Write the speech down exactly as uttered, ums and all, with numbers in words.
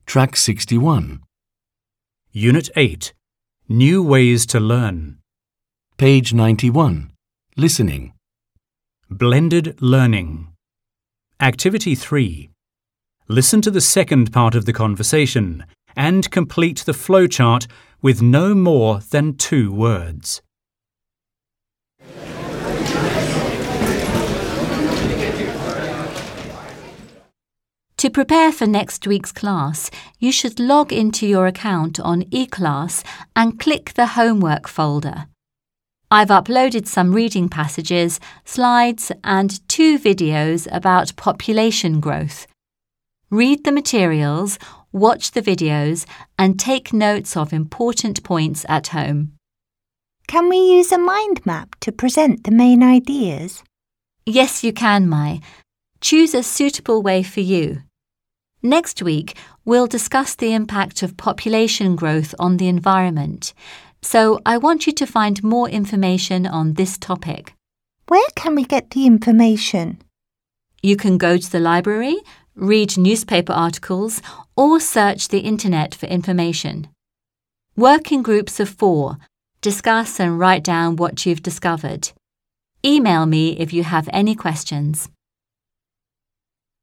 Track sixty-one. Unit eight. New ways to learn. Page ninety-one. Listening. Blended learning. Activity three. Listen to the second part of the conversation and complete the flowchart with no more than two words. To prepare for next week's class, you should log into your account on eClass and click the Homework folder. I've uploaded some reading passages, slides, and two videos about population growth. Read the materials, watch the videos, and take notes of important points at home. Can we use a mind map to present the main ideas? Yes, you can, Mai. Choose a suitable way for you. Next week, we'll discuss the impact of population growth on the environment, so I want you to find more information on this topic. Where can we get the information? You can go to the library, read newspaper articles, or search the internet for information. Work in groups of four. Discuss and write down what you've discovered. Email me if you have any questions.